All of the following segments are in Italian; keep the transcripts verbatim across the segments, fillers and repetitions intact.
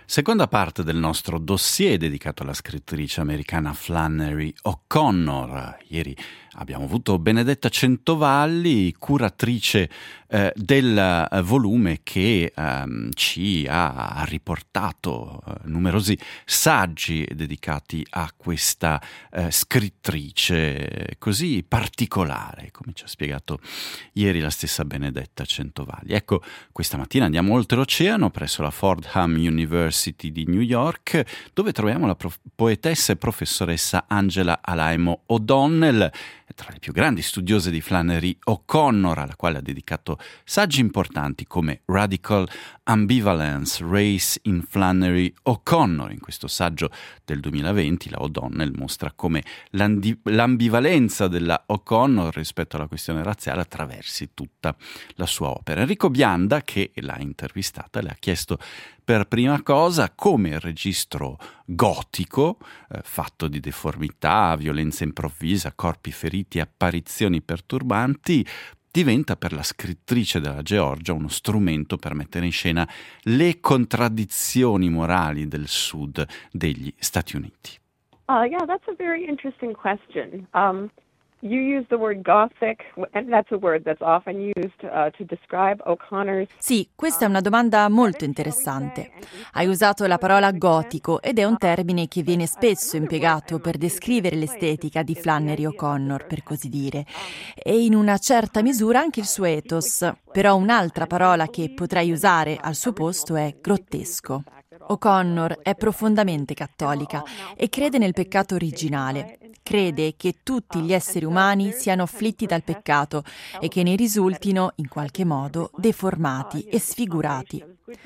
Seconda parte del nostro dossier dedicato alla scrittrice americana Flannery O'Connor. Ieri abbiamo avuto Benedetta Centovalli, curatrice eh, del volume che ehm, ci ha riportato eh, numerosi saggi dedicati a questa eh, scrittrice così particolare, come ci ha spiegato ieri la stessa Benedetta Centovalli. Ecco, questa mattina andiamo oltreoceano presso la Fordham University di New York, dove troviamo la prof- poetessa e professoressa Angela Alaimo O'Donnell, tra le più grandi studiose di Flannery O'Connor, alla quale ha dedicato saggi importanti come Radical Ambivalence, Race in Flannery O'Connor. In questo saggio del duemilaventi la O'Donnell mostra come l'ambivalenza della O'Connor rispetto alla questione razziale attraversi tutta la sua opera. Enrico Bianda, che l'ha intervistata, le ha chiesto per prima cosa come il registro gotico, eh, fatto di deformità, violenza improvvisa, corpi feriti e apparizioni perturbanti, diventa per la scrittrice della Georgia uno strumento per mettere in scena le contraddizioni morali del sud degli Stati Uniti. Uh, yeah, that's a very interesting question. Um, You use the word Gothic, and that's a word that's often used uh, to describe O'Connor's. Sì, questa è una domanda molto interessante. Hai usato la parola gotico ed è un termine che viene spesso impiegato per descrivere l'estetica di Flannery O'Connor, per così dire, e in una certa misura anche il suo ethos. Però un'altra parola che potrei usare al suo posto è grottesco. O'Connor è profondamente cattolica e crede nel peccato originale. Crede che tutti gli esseri umani siano afflitti dal peccato e che ne risultino, in qualche modo, deformati e sfigurati.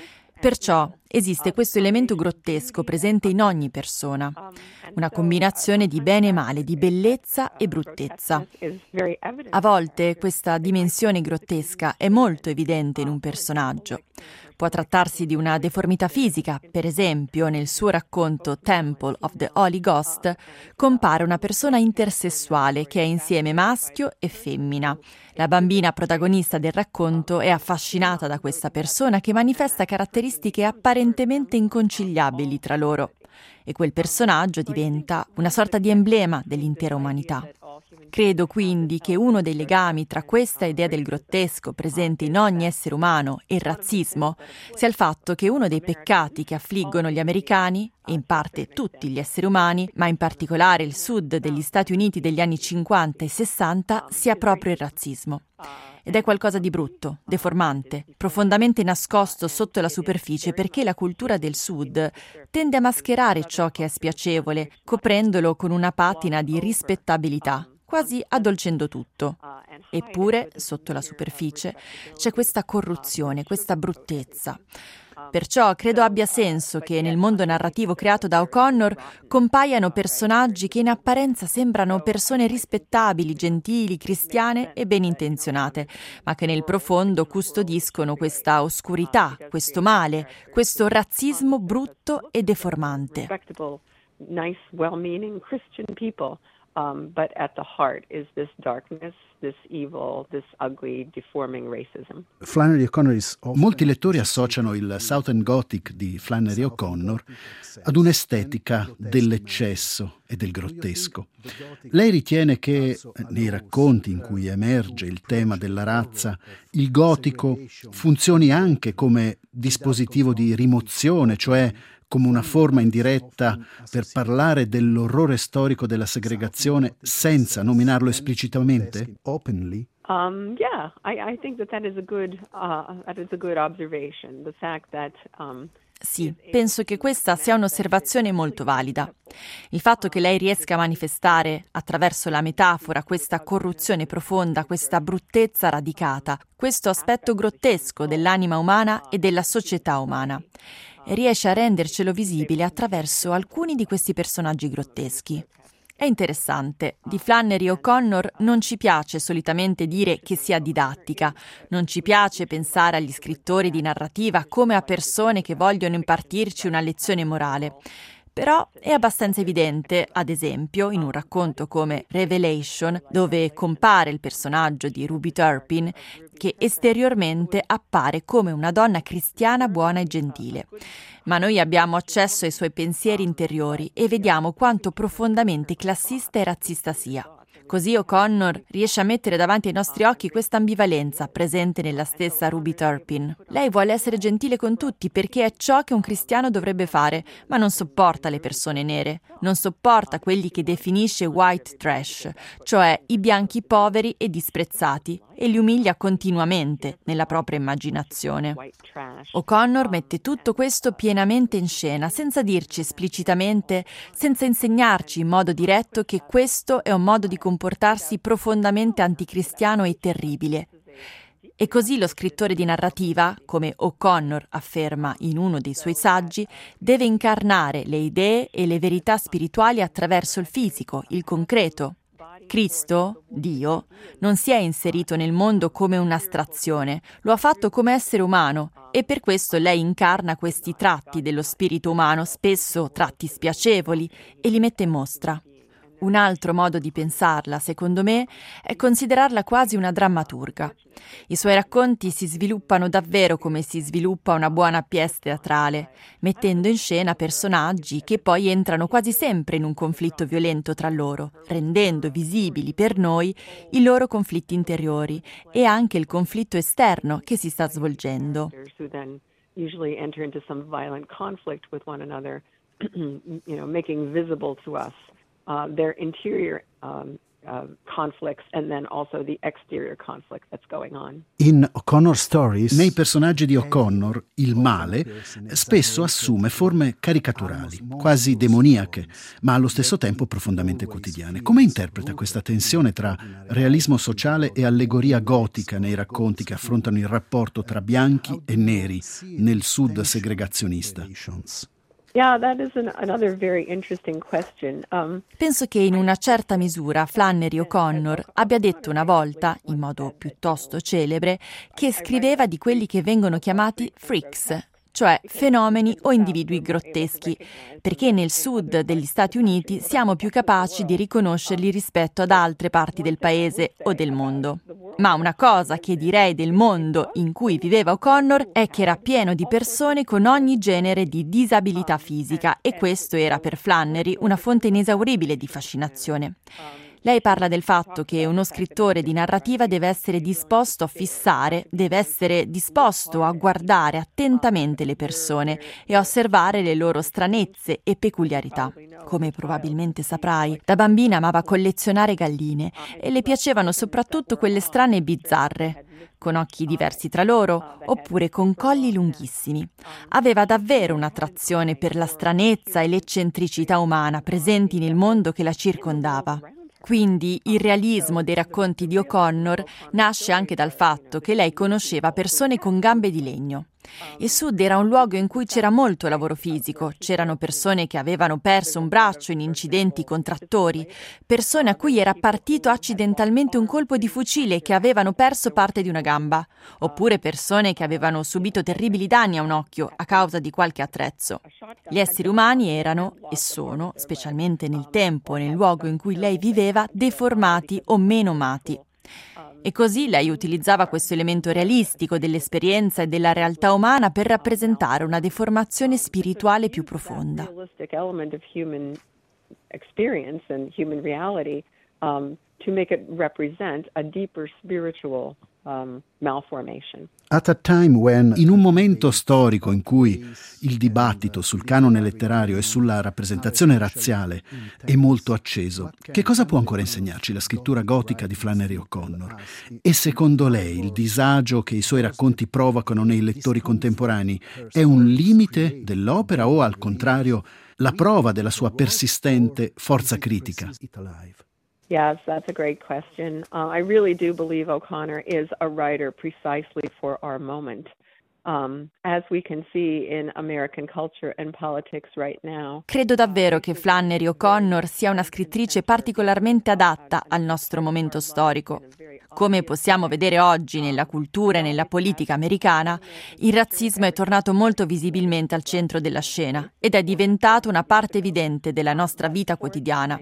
Perciò esiste questo elemento grottesco presente in ogni persona, una combinazione di bene e male, di bellezza e bruttezza. A volte questa dimensione grottesca è molto evidente in un personaggio. Può trattarsi di una deformità fisica, per esempio nel suo racconto Temple of the Holy Ghost compare una persona intersessuale che è insieme maschio e femmina. La bambina protagonista del racconto è affascinata da questa persona che manifesta caratteristiche apparentemente inconciliabili tra loro e quel personaggio diventa una sorta di emblema dell'intera umanità. Credo quindi che uno dei legami tra questa idea del grottesco presente in ogni essere umano e il razzismo sia il fatto che uno dei peccati che affliggono gli americani, e in parte tutti gli esseri umani, ma in particolare il sud degli Stati Uniti degli anni cinquanta e sessanta, sia proprio il razzismo. Ed è qualcosa di brutto, deformante, profondamente nascosto sotto la superficie perché la cultura del Sud tende a mascherare ciò che è spiacevole, coprendolo con una patina di rispettabilità, quasi addolcendo tutto. Eppure, sotto la superficie, c'è questa corruzione, questa bruttezza. Perciò credo abbia senso che nel mondo narrativo creato da O'Connor compaiano personaggi che in apparenza sembrano persone rispettabili, gentili, cristiane e ben intenzionate, ma che nel profondo custodiscono questa oscurità, questo male, questo razzismo brutto e deformante. Nice, well-meaning Christian people. Um, but at the heart is this darkness, this evil, this ugly, deforming racism. Flannery O'Connor is... Molti lettori associano il Southern Gothic di Flannery O'Connor ad un'estetica dell'eccesso e del grottesco. Lei ritiene che nei racconti in cui emerge il tema della razza, il gotico funzioni anche come dispositivo di rimozione, cioè come una forma indiretta per parlare dell'orrore storico della segregazione senza nominarlo esplicitamente? Openly? Um, yeah, I, I think that that is a good, uh, that is a good observation. The fact that um, Sì, penso che questa sia un'osservazione molto valida. Il fatto che lei riesca a manifestare attraverso la metafora questa corruzione profonda, questa bruttezza radicata, questo aspetto grottesco dell'anima umana e della società umana, e riesce a rendercelo visibile attraverso alcuni di questi personaggi grotteschi. È interessante, di Flannery O'Connor non ci piace solitamente dire che sia didattica, non ci piace pensare agli scrittori di narrativa come a persone che vogliono impartirci una lezione morale. Però è abbastanza evidente, ad esempio, in un racconto come Revelation, dove compare il personaggio di Ruby Turpin, che esteriormente appare come una donna cristiana buona e gentile. Ma noi abbiamo accesso ai suoi pensieri interiori e vediamo quanto profondamente classista e razzista sia. Così O'Connor riesce a mettere davanti ai nostri occhi questa ambivalenza presente nella stessa Ruby Turpin. Lei vuole essere gentile con tutti perché è ciò che un cristiano dovrebbe fare, ma non sopporta le persone nere, non sopporta quelli che definisce white trash, cioè i bianchi poveri e disprezzati, e li umilia continuamente nella propria immaginazione. O'Connor mette tutto questo pienamente in scena, senza dirci esplicitamente, senza insegnarci in modo diretto che questo è un modo di comportarsi profondamente anticristiano e terribile. E così lo scrittore di narrativa, come O'Connor afferma in uno dei suoi saggi, deve incarnare le idee e le verità spirituali attraverso il fisico, il concreto. Cristo, Dio, non si è inserito nel mondo come un'astrazione, lo ha fatto come essere umano e per questo lei incarna questi tratti dello spirito umano, spesso tratti spiacevoli, e li mette in mostra. Un altro modo di pensarla, secondo me, è considerarla quasi una drammaturga. I suoi racconti si sviluppano davvero come si sviluppa una buona pièce teatrale, mettendo in scena personaggi che poi entrano quasi sempre in un conflitto violento tra loro, rendendo visibili per noi i loro conflitti interiori e anche il conflitto esterno che si sta svolgendo. Usually enter into some violent conflict with one another, you know, making visible to us Uh, their interior um, uh, conflicts and then also the exterior conflict that's going on. In O'Connor Stories, nei personaggi di O'Connor, il male spesso assume forme caricaturali, quasi demoniache, ma allo stesso tempo profondamente quotidiane. Come interpreta questa tensione tra realismo sociale e allegoria gotica nei racconti che affrontano il rapporto tra bianchi e neri nel sud segregazionista? Yeah, that is an, another very interesting question. Um, Penso che in una certa misura Flannery O'Connor abbia detto una volta, in modo piuttosto celebre, che scriveva di quelli che vengono chiamati freaks, cioè fenomeni o individui grotteschi, perché nel sud degli Stati Uniti siamo più capaci di riconoscerli rispetto ad altre parti del paese o del mondo. Ma una cosa che direi del mondo in cui viveva O'Connor è che era pieno di persone con ogni genere di disabilità fisica e questo era per Flannery una fonte inesauribile di fascinazione. Lei parla del fatto che uno scrittore di narrativa deve essere disposto a fissare, deve essere disposto a guardare attentamente le persone e a osservare le loro stranezze e peculiarità. Come probabilmente saprai, da bambina amava collezionare galline e le piacevano soprattutto quelle strane e bizzarre, con occhi diversi tra loro oppure con colli lunghissimi. Aveva davvero un'attrazione per la stranezza e l'eccentricità umana presenti nel mondo che la circondava. Quindi il realismo dei racconti di O'Connor nasce anche dal fatto che lei conosceva persone con gambe di legno. Il Sud era un luogo in cui c'era molto lavoro fisico, c'erano persone che avevano perso un braccio in incidenti con trattori, persone a cui era partito accidentalmente un colpo di fucile e che avevano perso parte di una gamba, oppure persone che avevano subito terribili danni a un occhio a causa di qualche attrezzo. Gli esseri umani erano, e sono, specialmente nel tempo e nel luogo in cui lei viveva, deformati o menomati. E così lei utilizzava questo elemento realistico dell'esperienza e della realtà umana per rappresentare una deformazione spirituale più profonda. To make it represent a deeper spiritual um, malformation. At a time when, in un momento storico in cui il dibattito sul canone letterario e sulla rappresentazione razziale è molto acceso, che cosa può ancora insegnarci la scrittura gotica di Flannery O'Connor? E secondo lei il disagio che i suoi racconti provocano nei lettori contemporanei è un limite dell'opera o, al contrario, la prova della sua persistente forza critica? Yes, that's a great question. Uh, I really do believe O'Connor is a writer precisely for our moment. Um, as we can see in American culture and politics right now. Credo davvero che Flannery O'Connor sia una scrittrice particolarmente adatta al nostro momento storico. Come possiamo vedere oggi nella cultura e nella politica americana, il razzismo è tornato molto visibilmente al centro della scena ed è diventato una parte evidente della nostra vita quotidiana.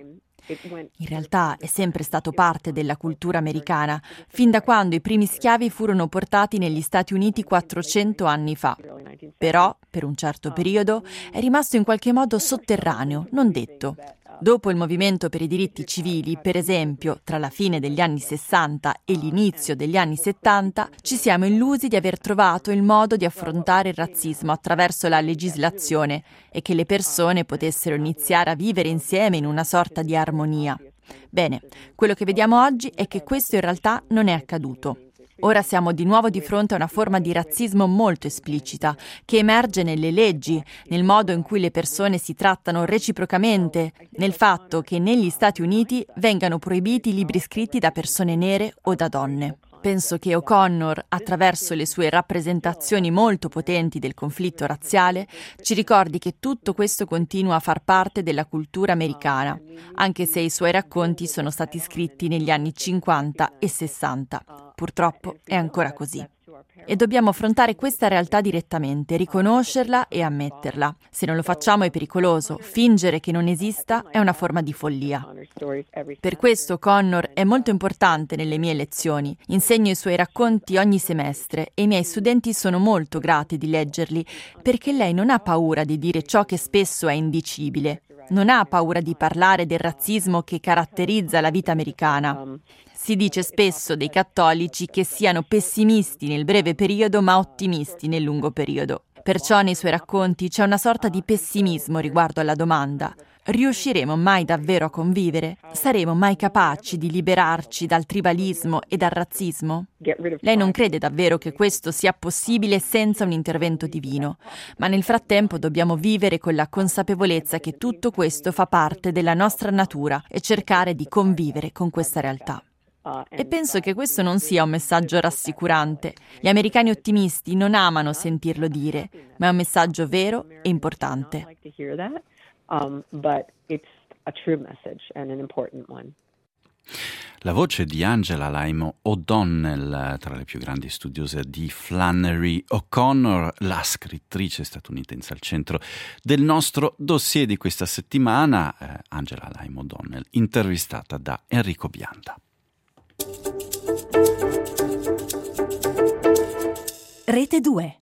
In realtà è sempre stato parte della cultura americana, fin da quando i primi schiavi furono portati negli Stati Uniti quattrocento anni fa. Però, per un certo periodo, è rimasto in qualche modo sotterraneo, non detto. Dopo il movimento per i diritti civili, per esempio, tra la fine degli anni sessanta e l'inizio degli anni settanta, ci siamo illusi di aver trovato il modo di affrontare il razzismo attraverso la legislazione e che le persone potessero iniziare a vivere insieme in una sorta di armonia. Bene, quello che vediamo oggi è che questo in realtà non è accaduto. Ora siamo di nuovo di fronte a una forma di razzismo molto esplicita, che emerge nelle leggi, nel modo in cui le persone si trattano reciprocamente, nel fatto che negli Stati Uniti vengano proibiti libri scritti da persone nere o da donne. Penso che O'Connor, attraverso le sue rappresentazioni molto potenti del conflitto razziale, ci ricordi che tutto questo continua a far parte della cultura americana, anche se i suoi racconti sono stati scritti negli anni cinquanta e sessanta. Purtroppo è ancora così. E dobbiamo affrontare questa realtà direttamente, riconoscerla e ammetterla. Se non lo facciamo è pericoloso. Fingere che non esista è una forma di follia. Per questo Connor è molto importante nelle mie lezioni. Insegno i suoi racconti ogni semestre e i miei studenti sono molto grati di leggerli perché lei non ha paura di dire ciò che spesso è indicibile. Non ha paura di parlare del razzismo che caratterizza la vita americana. Si dice spesso dei cattolici che siano pessimisti nel breve periodo ma ottimisti nel lungo periodo. Perciò nei suoi racconti c'è una sorta di pessimismo riguardo alla domanda: riusciremo mai davvero a convivere? Saremo mai capaci di liberarci dal tribalismo e dal razzismo? Lei non crede davvero che questo sia possibile senza un intervento divino, ma nel frattempo dobbiamo vivere con la consapevolezza che tutto questo fa parte della nostra natura e cercare di convivere con questa realtà. E penso che questo non sia un messaggio rassicurante. Gli americani ottimisti non amano sentirlo dire, ma è un messaggio vero e importante. La voce di Angela Laimo O'Donnell, tra le più grandi studiose di Flannery O'Connor, la scrittrice statunitense al centro del nostro dossier di questa settimana, eh, Angela Laimo O'Donnell, intervistata da Enrico Bianda. Rete due.